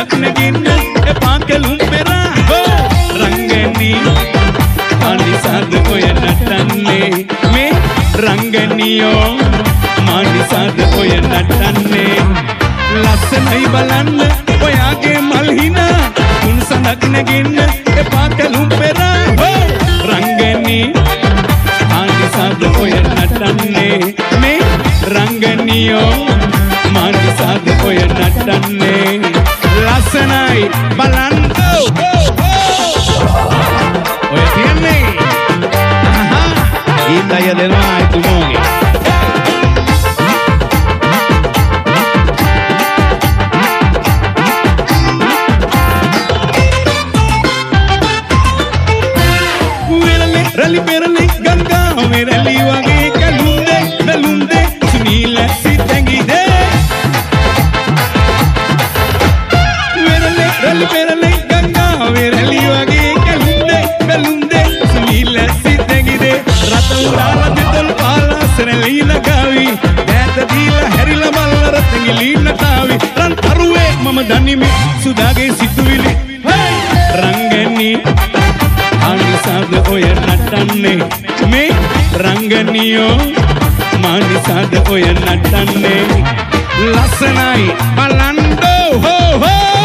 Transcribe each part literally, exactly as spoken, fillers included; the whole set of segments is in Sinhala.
සඳක් නැගින්න එපා කෙලුම් පෙරා හෝ රංගනී මානිසාද ඔය නටන්නේ මේ රංගනියෝ මානිසාද ඔය නටන්නේ ලස්සනයි බලන්න ඔයාගේ මල් හිනා උන් සඳක් නැගින්න එපා කෙලුම් පෙරා හෝ රංගනී මානිසාද ඔය නටන්නේ මේ රංගනියෝ මානිසාද ඔය නටන්නේ ලස්සනයි බලන්න ඔය තියන්නේ ගීතය දෙනවා තුමෝගේ වෙරළේ රැලි පෙරළි ගංගාවේ රැලි වගේ කලුන්දේ බැලුන්දේ සුනීල සිතැඟිදේ වෙරළේ රැලි පෙරළි ගංගාවේ රැලි වගේ කලුන්දේ බැලුන්දේ සුනීල සිතැඟිදේ රත උරාලා දෙතොල් පාලා සරලී නගාවි ඈත දීලා හැරිලා මල්ල රතැඟිලි නටාවි රන් තරුවේ මම දනිමි සුදාගේ සිතුවිලි රංගනී මානිසාද ඔය නටන්නේ මේ රංගනියෝ මානිසාද ඔය නටන්නේ ලස්සනයි බලන්ඩෝ හෝ හෝ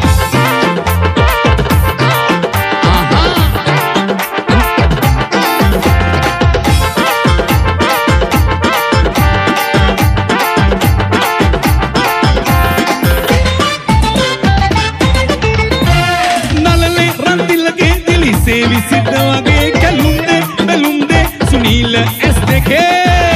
නලලේ රන්තිලගේ දිලි සේවි සිට වගේ කලුම්දේ බැලුම්දේ සුනීල ඇස් දෙකේ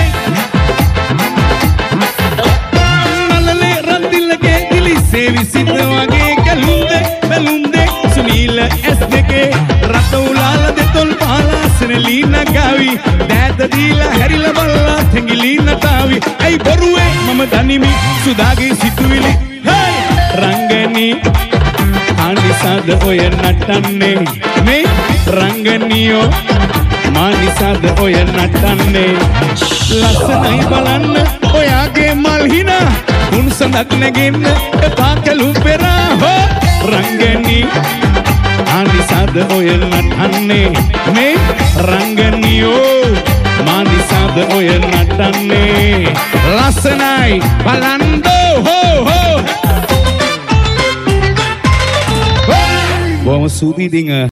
නලලේ රන්තිලගේ දිලි සේවි සිට වගේ කලුම්දේ බැලුම්දේ සුනීල ඇස් දෙකේ රත උලාල දෙතොල් පාලා සරලී නගාවි දෑත දීලා හැරිලා බල්ලා තැඟිලි නටාවි ඇයි බොරුවේ මම දනිමි සුදාගේ සිතුවිලි රංගනී මානිසාද ඔය නටන්නේ මේ රංගනියෝ මානිසාද ඔය නටන්නේ ලස්සනයි බලන්න ඔයාගේ මල් හිනා උන් සඳක් නැගින්න එපා කෙලුම් පෙරා හෝ රංගනී මානිසාද ඔය නටන්නේ මේ රංගනියෝ මානිසාද ඔය නටන්නේ ලස්සනයි බලන්ඩෝ හෝ හෝ බොහොම සූතියිතින්